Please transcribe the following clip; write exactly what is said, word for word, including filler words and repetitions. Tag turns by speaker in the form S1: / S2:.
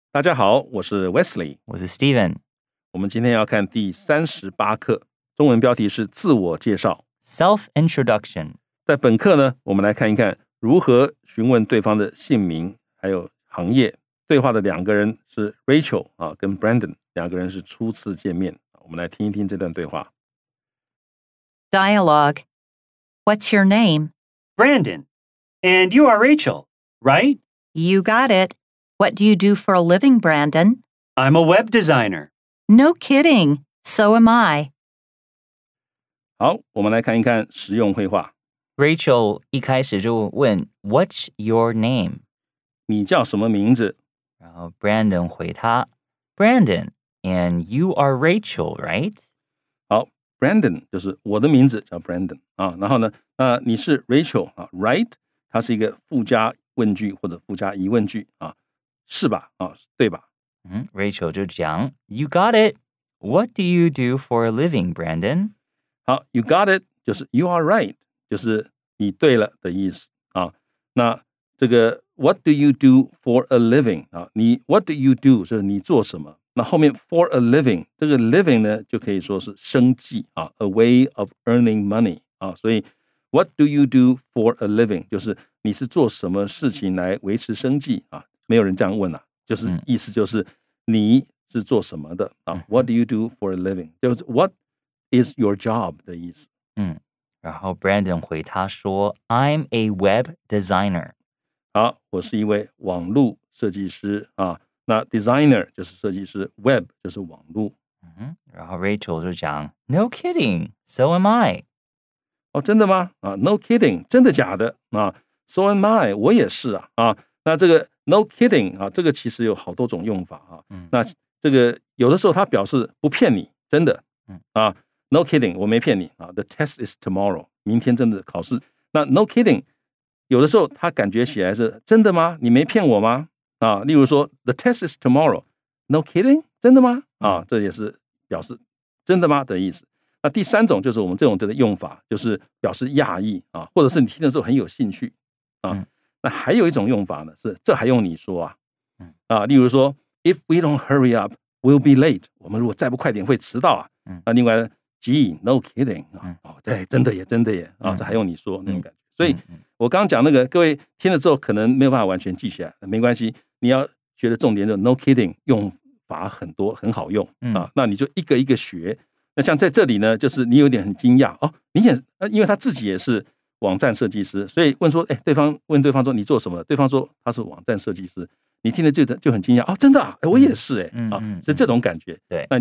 S1: 大家好，我是 Wesley，
S2: 我是 Steven。
S1: 我们今天要看第三十八课，中文标题是自我介绍
S2: Self-introduction。
S1: 在本课呢，我们来看一看如何询问对方的姓名，还有行业。对话的两个人是 Rachel 啊，跟 Brandon， 两个人是初次见面。我们来听一听这段对话。
S3: Dialogue. What's your name?
S4: Brandon. And you are Rachel, right?
S3: You got it. What do you do for a living, Brandon?
S4: I'm a web designer.
S3: No kidding. So am I.
S1: 好，我们来看一看实用绘画。
S2: Rachel 一开始就问 What's your name?
S1: 你叫什么名字？
S2: 然后 Brandon 回他 Brandon, and you are Rachel, right?
S1: 好 Brandon 就是我的名字叫 Brandon 啊，然后呢，呃，你是 Rachel 啊 ，right？ 它是一个附加问句或者附加疑问句啊，是吧？啊，对吧？
S2: 嗯 Rachel 就讲 You got it. What do you do for a living, Brandon?
S1: 好 ，You got it， 就是 You are right， 就是你对了的意思啊。那这个 What do you do for a living 啊？你 What do you do 就是你做什么？那后面 for a living 这个 living 呢，就可以说是生计啊 ，a way of earning money 啊。所以 What do you do for a living 就是你是做什么事情来维持生计啊？没有人这样问啊，就是意思就是你是做什么的啊 ？What do you do for a living 就是 What is your job 的意思。
S2: 嗯，然后 Brandon 回他说 I'm a web designer.
S1: 好，我是一位网络设计师啊。那 designer 就是设计师 ，web 就是网络。
S2: 嗯，然后 Rachel 就讲 No kidding, so am I.
S1: 哦，真的吗？啊 ，No kidding， 真的假的啊 ？So am I， 我也是啊啊。那这个 No kidding 啊，这个其实有好多种用法啊。嗯、那这个有的时候它表示不骗你，真的。嗯啊 ，No kidding， 我没骗你啊。The test is tomorrow， 明天真的考试。那 No kidding， 有的时候它感觉起来是真的吗？你没骗我吗？啊，例如说 The test is tomorrow， No kidding， 真的吗？啊，这也是表示真的吗的意思。那第三种就是我们这种的用法，就是表示讶异啊，或者是你听的时候很有兴趣啊。嗯、那还有一种用法呢，是这还用你说啊？啊，例如说 If we don't hurry up, we'll be late。我们如果再不快点会迟到啊。嗯、那另外呢 Gee, no kidding 啊，哦，对，真的耶，真的耶啊，这还用你说那种感觉。所以我刚刚讲那个，各位听了之后可能没有办法完全记起来，没关系，你要学的重点就是 no kidding 用法很多，很好用啊。那你就一个一个学。那像在这里呢，就是你有点很惊讶哦，你也因为他自己也是网站设计师，所以问说，哎，对方问对方说你做什么？对方说他是网站设计师，你听了就就很惊讶哦，真的啊，我也是哎啊，是这种感觉。
S2: 对，
S1: 那